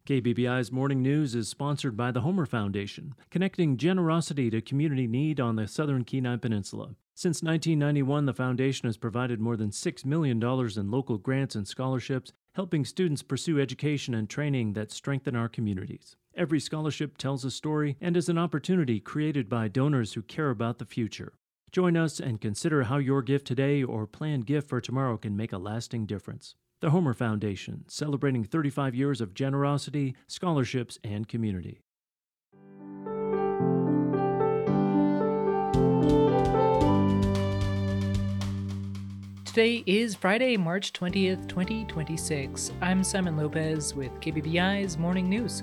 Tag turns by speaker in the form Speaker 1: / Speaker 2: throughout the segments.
Speaker 1: KBBI's Morning News is sponsored by the Homer Foundation, connecting generosity to community need on the southern Kenai Peninsula. Since 1991, the foundation has provided more than $6 million in local grants and scholarships, helping students pursue education and training that strengthen our communities. Every scholarship tells a story and is an opportunity created by donors who care about the future. Join us and consider how your gift today or planned gift for tomorrow can make a lasting difference. The Homer Foundation, celebrating 35 years of generosity, scholarships, and community.
Speaker 2: Today is Friday, March 20th, 2026. I'm Simon Lopez with KBBI's Morning News.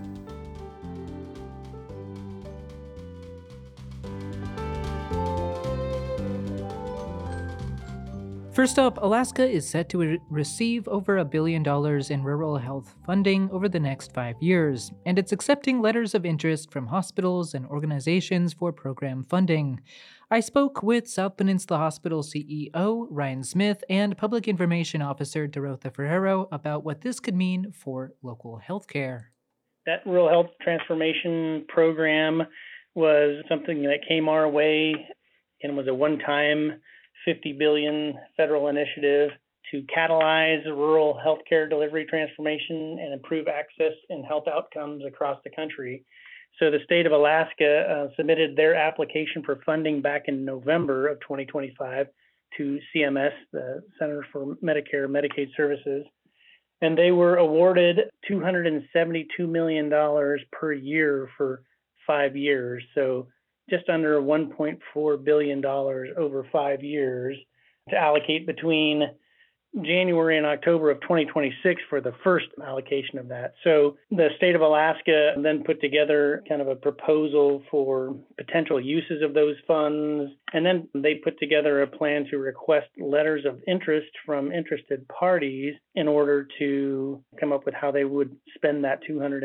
Speaker 2: First up, Alaska is set to receive over $1 billion in rural health funding over the next 5 years, and it's accepting letters of interest from hospitals and organizations for program funding. I spoke with South Peninsula Hospital CEO Ryan Smith and Public Information Officer Dorotha Ferrero about what this could mean for local healthcare.
Speaker 3: That Rural Health Transformation Program was something that came our way and was a one-time $50 billion federal initiative to catalyze rural healthcare delivery transformation and improve access and health outcomes across the country. So the state of Alaska submitted their application for funding back in November of 2025 to CMS, the Center for Medicare and Medicaid Services, and they were awarded $272 million per year for 5 years. So just under $1.4 billion over 5 years to allocate between January and October of 2026 for the first allocation of that. So the state of Alaska then put together kind of a proposal for potential uses of those funds. And then they put together a plan to request letters of interest from interested parties in order to come up with how they would spend that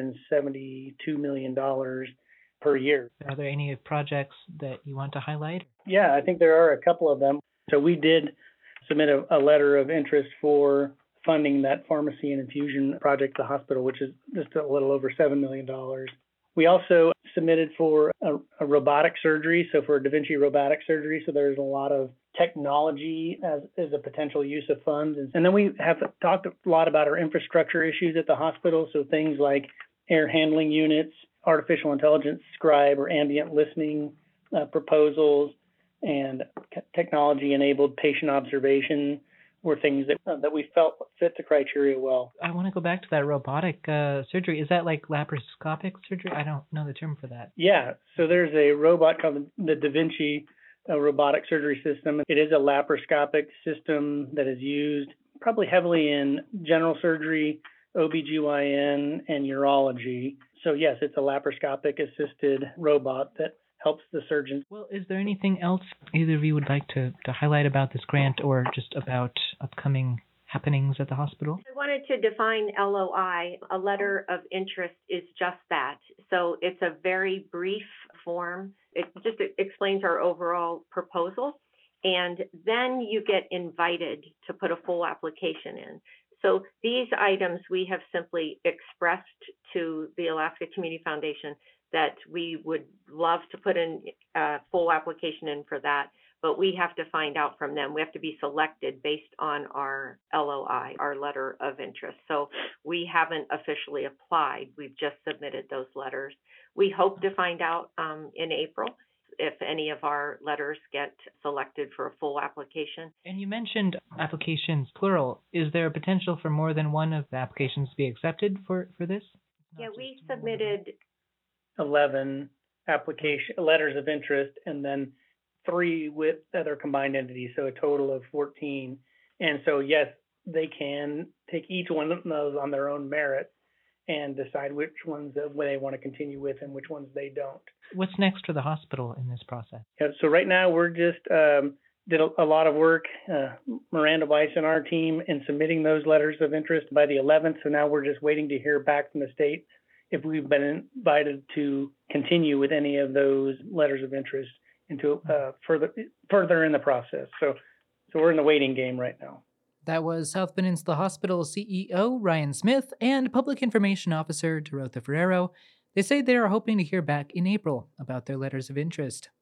Speaker 3: $272 million per year.
Speaker 2: Are there any projects that you want to highlight?
Speaker 3: Yeah, I think there are a couple of them. So we did submit a letter of interest for funding that pharmacy and infusion project at the hospital, which is just a little over $7 million. We also submitted for a robotic surgery, so for a Da Vinci robotic surgery. So there's a lot of technology as a potential use of funds. And then we have talked a lot about our infrastructure issues at the hospital, so things like air handling units, artificial intelligence scribe or ambient listening proposals, and technology-enabled patient observation were things that we felt fit the criteria well.
Speaker 2: I want to go back to that robotic surgery. Is that like laparoscopic surgery? I don't know the term for that.
Speaker 3: Yeah, so there's a robot called the Da Vinci robotic surgery system. It is a laparoscopic system that is used probably heavily in general surgery, OBGYN, and urology. So yes, it's a laparoscopic-assisted robot that helps the surgeon.
Speaker 2: Well, is there anything else either of you would like to highlight about this grant or just about upcoming happenings at the hospital?
Speaker 4: I wanted to define LOI. A letter of interest is just that. So it's a very brief form. It just explains our overall proposal. And then you get invited to put a full application in. So these items we have simply expressed to the Alaska Community Foundation that we would love to put in a full application in for that, but we have to find out from them. We have to be selected based on our LOI, our letter of interest. So we haven't officially applied. We've just submitted those letters. We hope to find out in April if any of our letters get selected for a full application.
Speaker 2: And you mentioned applications, plural. Is there a potential for more than one of the applications to be accepted for this?
Speaker 4: Yeah, we submitted
Speaker 3: 11 application letters of interest and then 3 with other combined entities, so a total of 14. And so, yes, they can take each one of those on their own merit and decide which ones they want to continue with and which ones they don't.
Speaker 2: What's next for the hospital in this process?
Speaker 3: Yeah, so right now we're just did a lot of work, Miranda Weiss and our team, in submitting those letters of interest by the 11th. So now we're just waiting to hear back from the state if we've been invited to continue with any of those letters of interest into further in the process. So we're in the waiting game right now.
Speaker 2: That was South Peninsula Hospital CEO Ryan Smith and Public Information Officer Dorotha Ferrero. They say they are hoping to hear back in April about their letters of interest.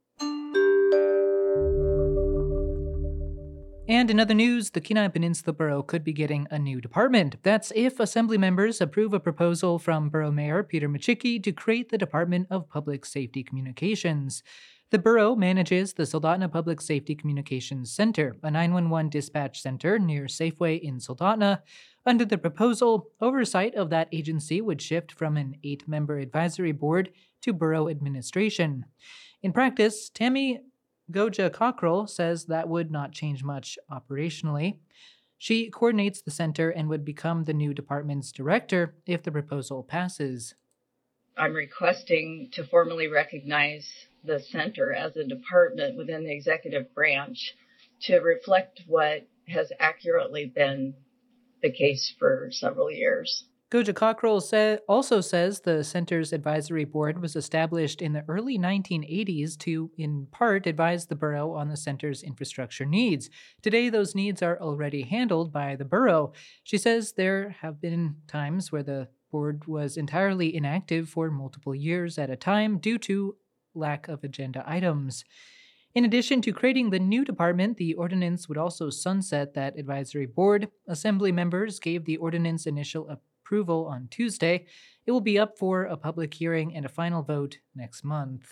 Speaker 2: And in other news, the Kenai Peninsula Borough could be getting a new department. That's if Assembly members approve a proposal from Borough Mayor Peter Machicki to create the Department of Public Safety Communications. The borough manages the Soldotna Public Safety Communications Center, a 911 dispatch center near Safeway in Soldotna. Under the proposal, oversight of that agency would shift from an 8-member advisory board to borough administration. In practice, Tammy Goja Cockrell says that would not change much operationally. She coordinates the center and would become the new department's director if the proposal passes.
Speaker 5: I'm requesting to formally recognize the center as a department within the executive branch to reflect what has accurately been the case for several years.
Speaker 2: Goja Cockrell also says the center's advisory board was established in the early 1980s to, in part, advise the borough on the center's infrastructure needs. Today, those needs are already handled by the borough. She says there have been times where the board was entirely inactive for multiple years at a time due to lack of agenda items. In addition to creating the new department, the ordinance would also sunset that advisory board. Assembly members gave the ordinance initial approval on Tuesday. It will be up for a public hearing and a final vote next month.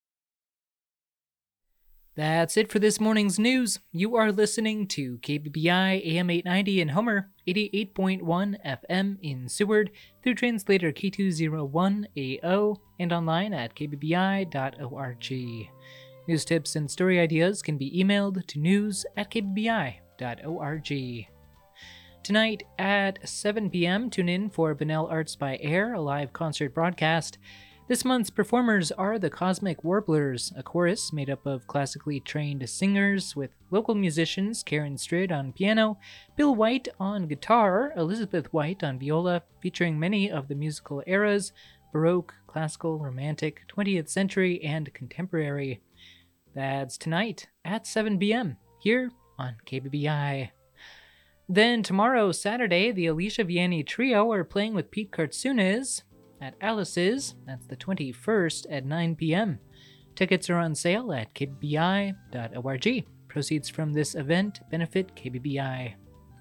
Speaker 2: That's it for this morning's news. You are listening to KBBI AM 890 in Homer, 88.1 FM in Seward, through translator K201AO, and online at kbbi.org. News tips and story ideas can be emailed to news@kbbi.org. Tonight at 7 p.m., tune in for Bunnell Arts by Air, a live concert broadcast. This month's performers are the Cosmic Warblers, a chorus made up of classically trained singers with local musicians Karen Strid on piano, Bill White on guitar, Elizabeth White on viola, featuring many of the musical eras: Baroque, Classical, Romantic, 20th Century, and Contemporary. That's tonight at 7 p.m. here on KBBI. Then tomorrow, Saturday, the Alicia Vianney Trio are playing with Pete Kartsunis at Alice's. That's the 21st at 9 p.m. Tickets are on sale at kbbi.org. Proceeds from this event benefit KBBI.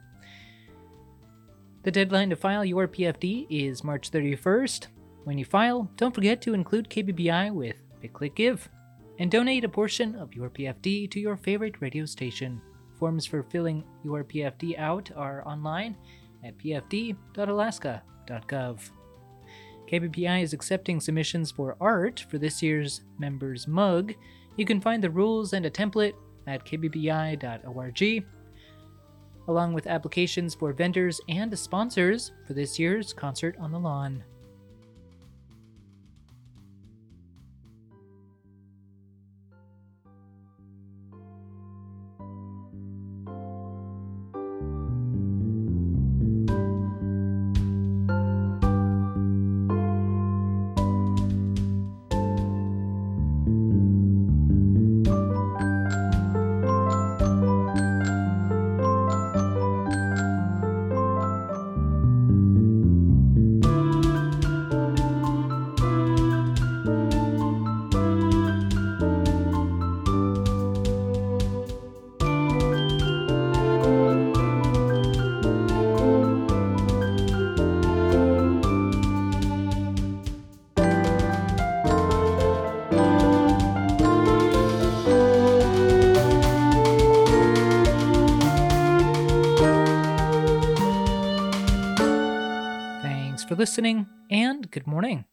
Speaker 2: The deadline to file your PFD is March 31st. When you file, don't forget to include KBBI with PickClickGive and donate a portion of your PFD to your favorite radio station. Forms for filling your PFD out are online at pfd.alaska.gov. KBPI is accepting submissions for art for this year's Members Mug. You can find the rules and a template at kbpi.org, along with applications for vendors and sponsors for this year's Concert on the Lawn. For listening, and good morning.